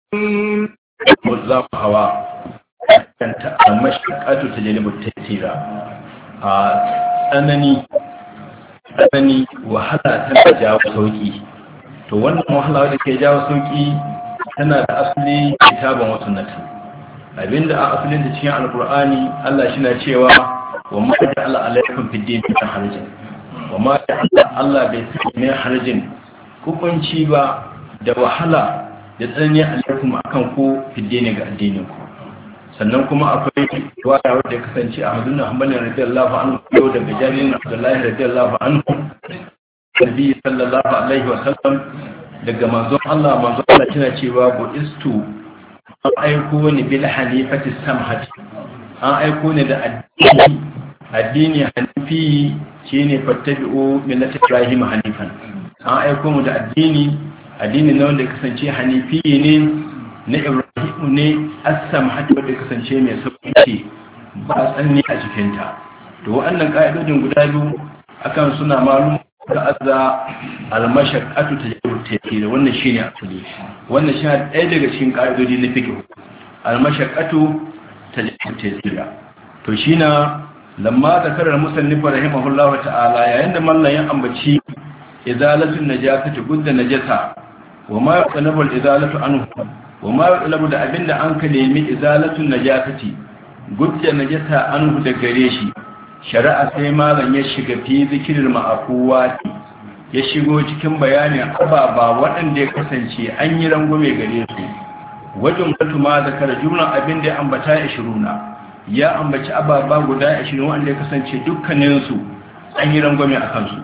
za ku hawa kanta amma shakatu ta jalibu tasira a tsanani wahala tana jawo sauki. To wannan wahala wadda ke jawo sauki tana da asali kitaban wasu nata, abinda a asalin ta cikin alkur'ani Allah shi na cewa wa ma ja'ala alaykum fid din min harajin, wa ma ja'ala Allah bai sanya min harajin hukunci ba da wahala da tsanani alaikum akan ku fid din ga addinin ku. Sannan kuma akwai wata wadda ya kasance a Ahmadu bin Hanbal radiyallahu anhu yau daga jaririn Abdullahi radiyallahu anhu Nabi sallallahu alaihi wa sallam daga manzon Allah tana cewa bu'istu an aiko ni bil hanifati samhati, an aiko ni da addini hanifi shine fattabi'u millati Ibrahim hanifan. An aiko mu da addini na wanda ya kasance hanifi ne na Ibrahim ne as-samhati wanda ya kasance mai sauki ba tsanni a cikinta. To waɗannan ka'idodin guda biyu akan suna malum da azza al-mashaqqatu tajibu taysir, wannan shine asali, wannan shi ɗaya daga cikin ƙa'idodi na fiqh. Al-mashaqqatu tajibu taysir to shine lamma zakarar musannif rahimahullahu ta'ala yayin da mallan ya ambaci izalatun najasati gudda najasa wa ma yaqlabu al-izalatu anhu wa ma yaqlabu da abinda an ka nemi izalatun najasati gudda najasa anhu da gare shi. Shari'a sai malam ya shiga fi zikirin ma'afuwati, ya shigo cikin bayanin ababa waɗanda ya kasance an yi rangume gare su. Wajen mutu ma zakara jumlan abin da ya ambata 20, ya ambaci ababa guda 20 wanda ya kasance dukkaninsu an yi rangume a kansu.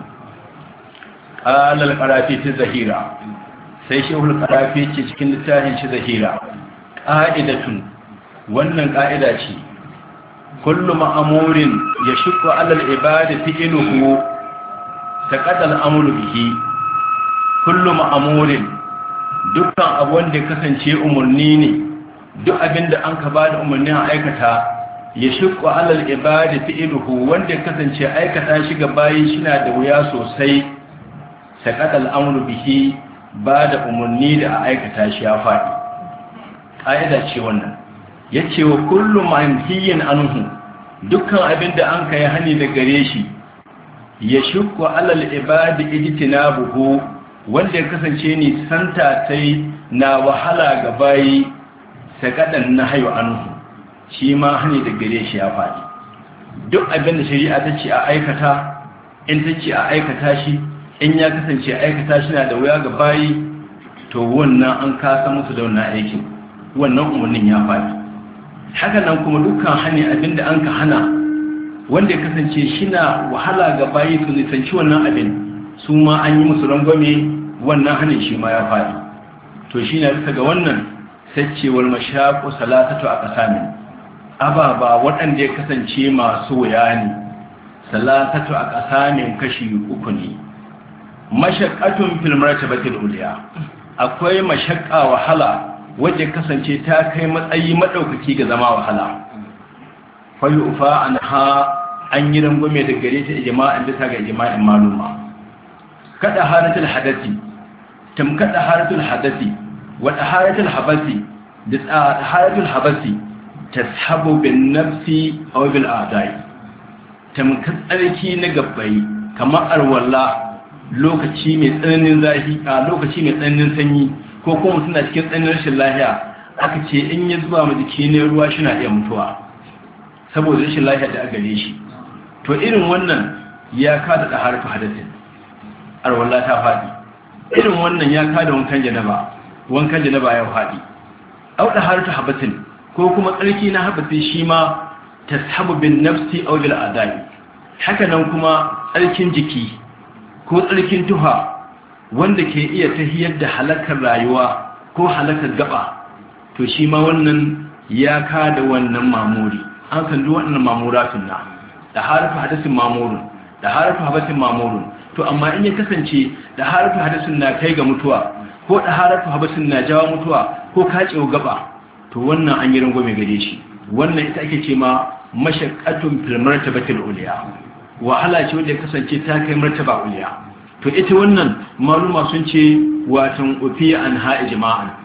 Ƙalal ƙarafi ta zahira, sai shehul ƙarafi ce cikin littafin shi zahira. Ƙa'idatun, wannan ƙa'ida ce, kullu ma'amurin ya shukwa alal ibadi fi'iluhu taqaddal amru bihi. Kullu ma'amurin, dukkan abu wanda ya kasance umurni ne, duk abinda an ka bada umurni a aikata ya shukwa alal ibadi fi'iluhu wanda ya kasance aikata shi ga bayi shina da wuya sosai. Taqaddal amru bihi, bada umurni da a aikata shi ya faɗi. Ƙa'ida ce wannan. Yace wa kullu manhiyin anhu, dukkan abinda an kai hani da gare shi ya shukku alal ibadi ijtinabuhu, wanda ya kasance ni santa tai na wahala ga bayi sakadan nahyu anhu, shi ma hani da gare shi ya faɗi. Duk abinda shari'a ta ce a aikata, in ta ce a aikata shi, in ya kasance aikata shi na da wuya ga bayi, to wannan an kasa musu da wannan aikin, wannan umarnin ya faɗi. Haka nan kuma dukkan hani abinda an ka hana wanda ya kasance shi na wahala ga bayi su nisanci wannan abin, su ma an yi musu rangwame, wannan hanin shi ma ya faɗi. To shi na bisa ga wannan saccewar mashaƙo salatatu a ƙasamin ababa waɗanda ya kasance masu wuya ne, salatatu a ƙasamin kashi 3 ne. Mashaƙatun fil martabatil uliya, akwai mashaƙa wahala wadda kasance ta kai matsayi maɗaukaki ga zama wahala. Fayu ufa an an yi rangwame da gare ta ijma'in bisa ga ijma'in maluma. Kada haratul hadasi, tamkada haratul hadasi wa taharatul habasi da taharatul habasi tashabu bin nafsi aw bil a'dai. Tamkar tsarki na gabbai kamar arwalla lokaci mai tsananin zafi a lokaci mai tsananin sanyi, ko kuma suna cikin tsananin rashin lafiya, aka ce in ya zuba ma jiki ne ruwa shi na iya mutuwa saboda rashin lafiya da aka gare shi. To irin wannan ya kada da harfi hadasin, arwallah ta faɗi. Irin wannan ya kada wankan janaba ya faɗi. Au da harfi habatin, ko kuma tsarki na habasi shi ma tashabu bin nafsi aw bil adai. Haka nan kuma tsarkin jiki ko tsarkin tuha wanda ke iya tahiyar da halakar rayuwa ko halakar gaba, to shi ma wannan ya kada wannan mamuri. An kan duk wannan mamuratun na da harfi hadasin mamurun, da harfi habasin mamurun. To amma in ya kasance da harfi hadasin na kai ga mutuwa, ko da harfi habasin na jawo mutuwa ko kacewa gaba, to wannan an yi rangwame gare shi. Wannan ita ake ce ma mashaqqatun fil martabatil uliya, wahala ce wanda ya kasance ta kai martaba uliya. To ita wannan maluma sun ce watan ufiya an ha'i jama'an,